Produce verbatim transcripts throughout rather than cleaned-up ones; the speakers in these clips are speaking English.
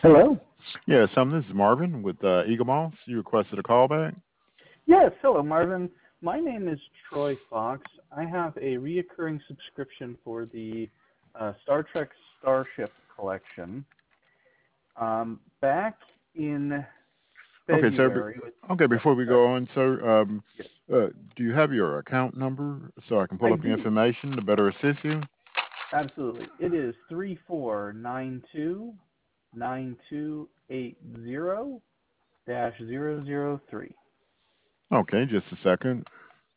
Hello. Yes, um, this is Marvin with uh, Eagle Moss. You requested a callback. Yes, hello, Marvin. My name is Troy Fox. I have a reoccurring subscription for the uh, Star Trek Starship collection. Um, back in Okay, sir. be- February, with, Okay, yep, before we sorry, go on, sir, um, yes, uh, do you have your account number so I can pull I up your do. information to better assist you? Absolutely. It is three four nine two nine two eight zero dash zero zero three. Okay, just a second.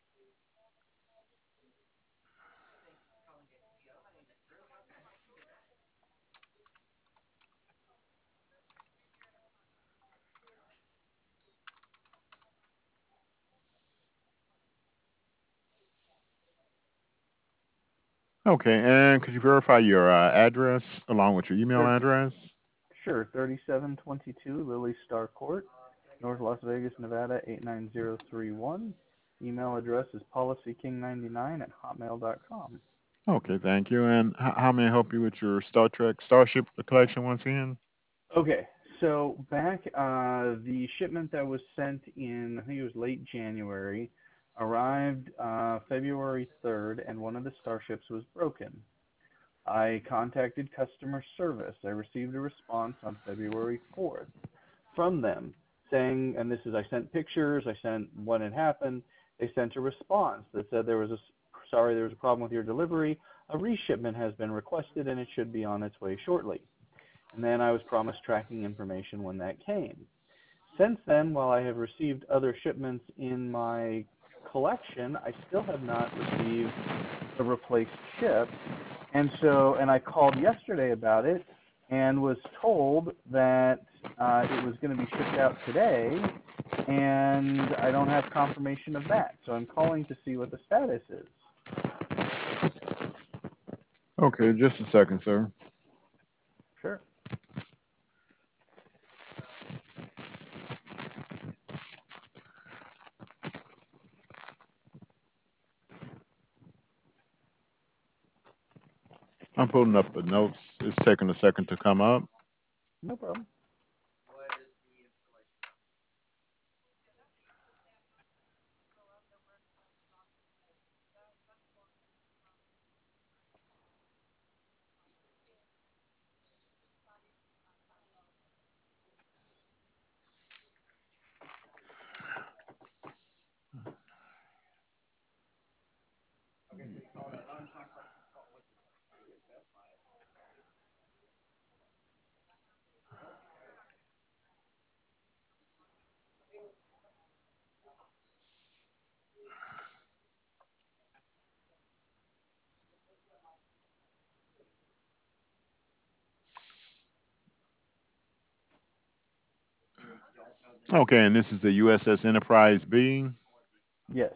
Okay, and could you verify your uh, address along with your email address? Sure, thirty-seven twenty-two Lily Star Court, North Las Vegas, Nevada eight nine zero three one. Email address is policyking ninety-nine at hotmail dot com. Okay, thank you. And h- how may I help you with your Star Trek Starship collection once again? Okay, so back uh, the shipment that was sent in, I think it was late January, arrived uh, February third, and one of the starships was broken. I contacted customer service. I received a response on February fourth from them saying, and this is, I sent pictures, I sent what had happened. They sent a response that said there was a, sorry, there was a problem with your delivery. A reshipment has been requested and it should be on its way shortly. And then I was promised tracking information when that came. Since then, while I have received other shipments in my collection, I still have not received a replaced ship. And so, and I called yesterday about it and was told that uh, it was going to be shipped out today, and I don't have confirmation of that. So I'm calling to see what the status is. Okay, just a second, sir. Sure. I'm pulling up the notes. It's taking a second to come up. No problem. Okay, and this is the U S S Enterprise B. Yes.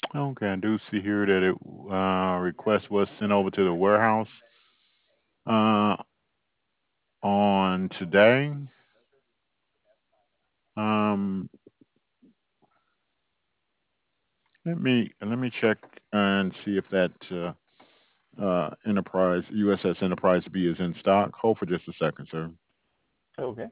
Okay, I do see here that it uh, request was sent over to the warehouse uh, on today. Um, let me let me check and see if that uh, uh, Enterprise U S S Enterprise B is in stock. Hold for just a second, sir. Okay.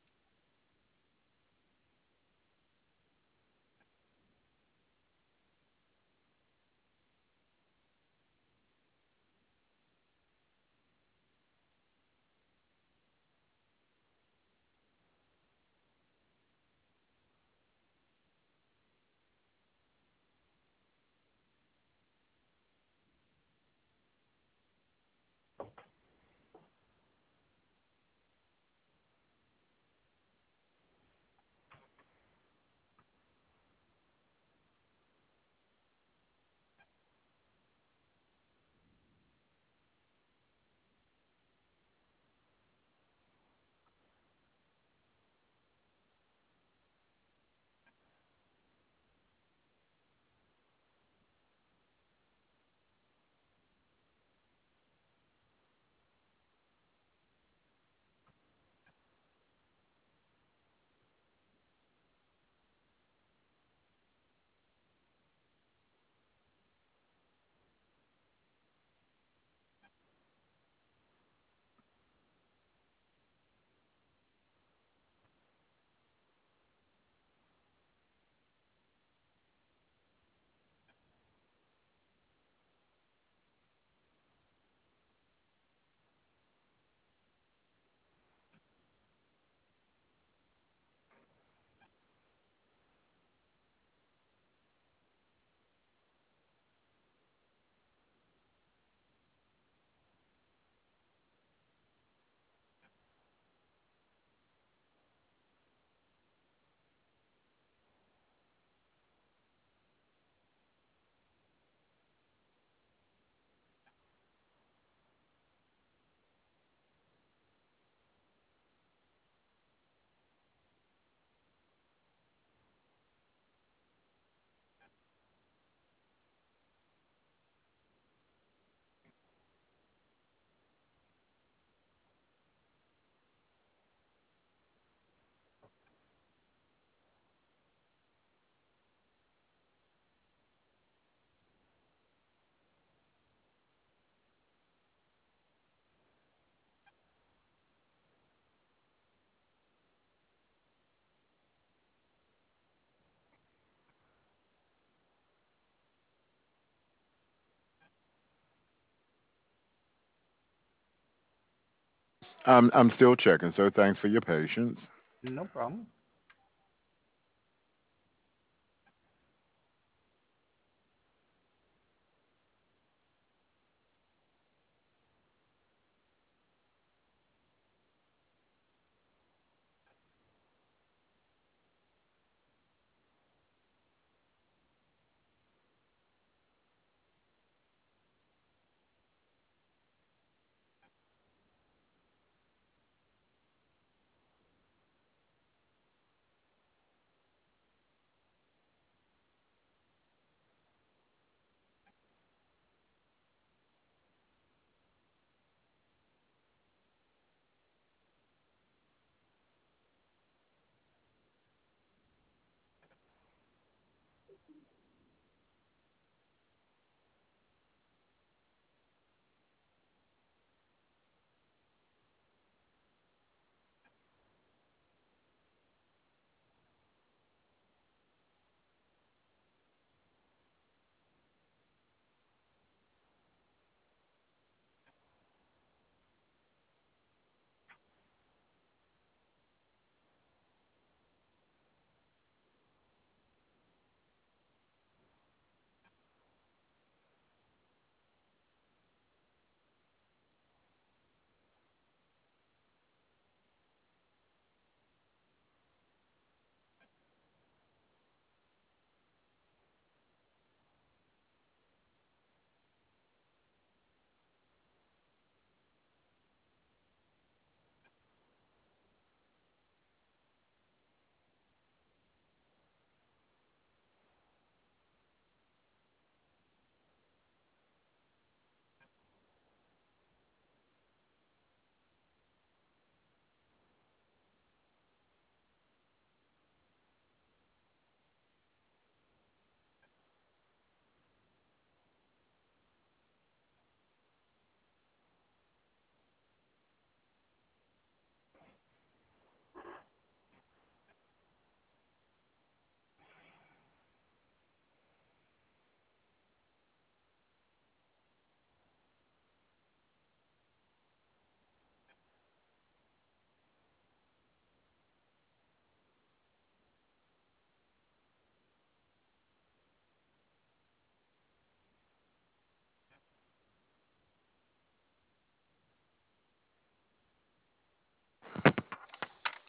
I'm I'm still checking, sir. Thanks for your patience. No problem.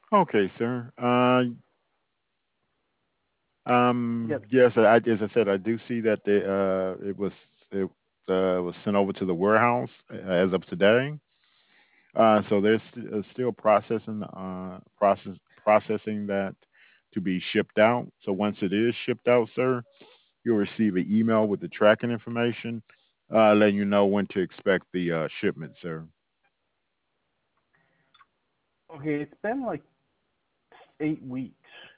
Okay, sir. Uh, um, Yes. yes, I, as I said, I do see that they, uh, it was it uh, was sent over to the warehouse uh, as of today. Uh, so they're st- uh, still processing uh, process processing that to be shipped out. So once it is shipped out, sir, you'll receive an email with the tracking information, uh, letting you know when to expect the uh, shipment, sir. Okay, it's been like eight weeks.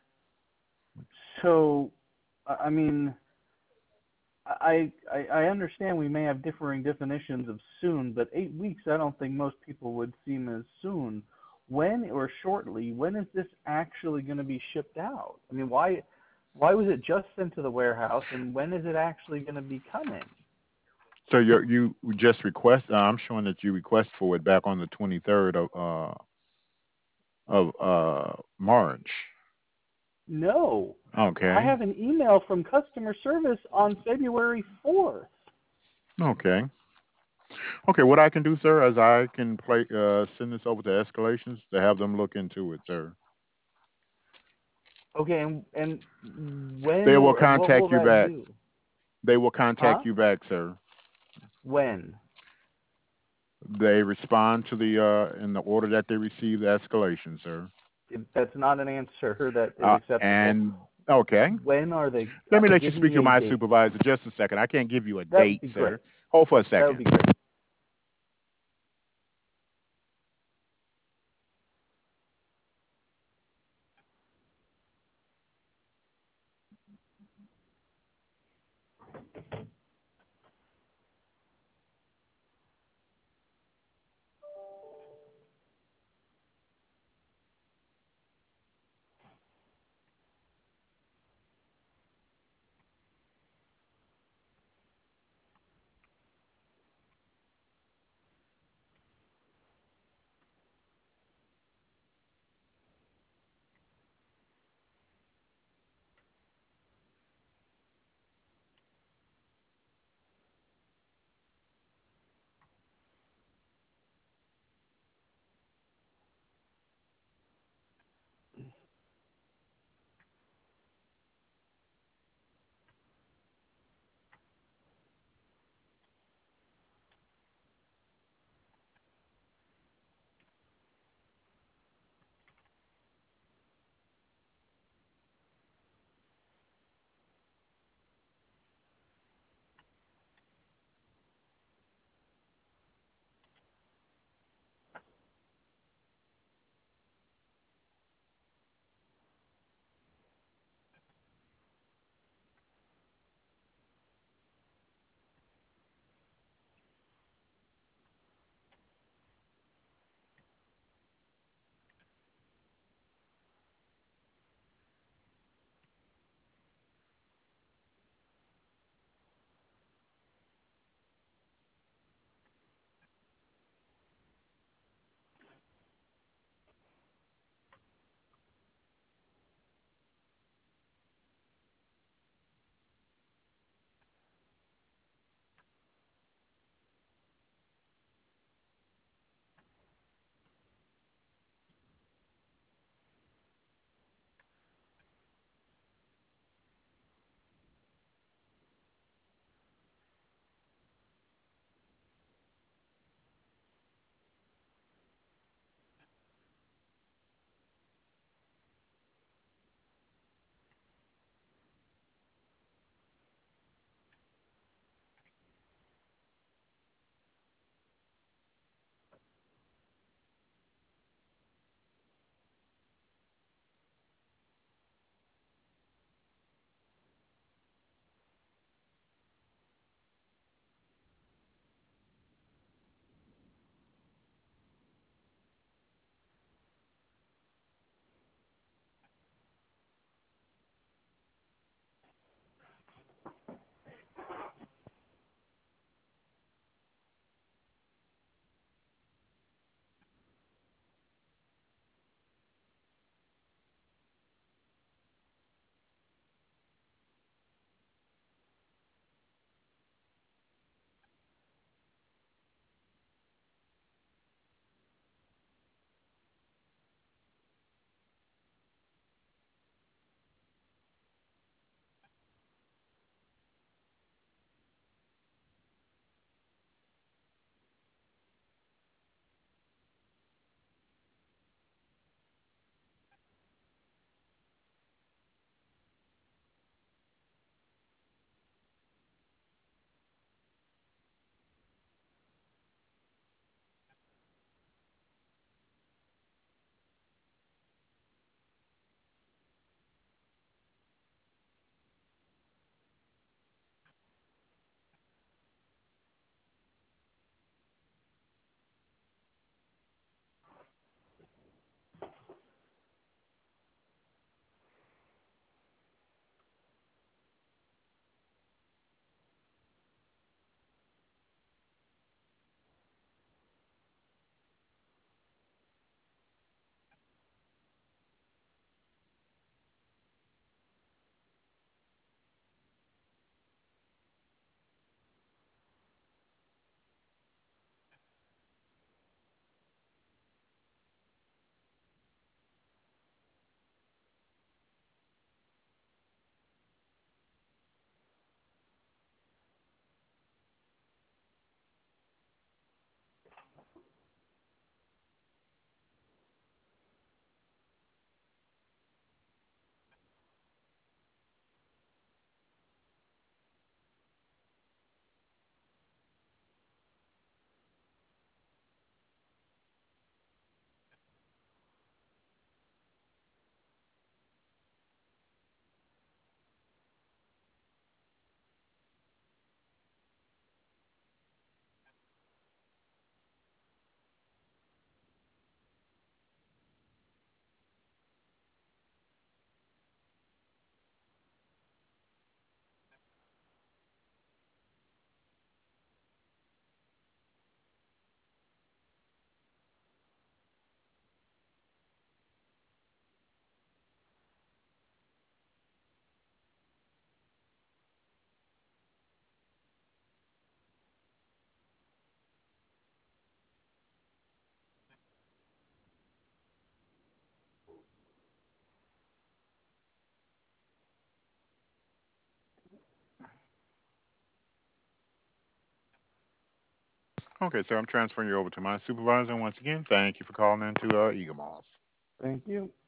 So, I I mean, I, I I understand we may have differing definitions of soon, but eight weeks I don't think most people would seem as soon. When or shortly, when is this actually going to be shipped out? I mean, why why was it just sent to the warehouse, and when is it actually going to be coming? So you you just request. Uh, I'm showing that you request for it back on the twenty-third of uh, of uh, March. No, I Okay. have an email from customer service on February fourth. Okay. Okay. What I can do, sir, is I can play uh, send this over to escalations to have them look into it, sir. Okay, and, and They when will will, what will contact you that back. do? They will Huh? contact you back, sir. When? They respond to the uh, in the order that they receive the escalation, sir. If that's not an answer that is Uh, acceptable. and okay, When are they? let Uh, me let you give speak me to a my date. supervisor just a second. I can't give you a That would date, be sir. great. Hold for a That would second. be great. Okay, sir. I'm transferring you over to my supervisor. And once again, thank you for calling into uh, Eagle Moss. Thank you.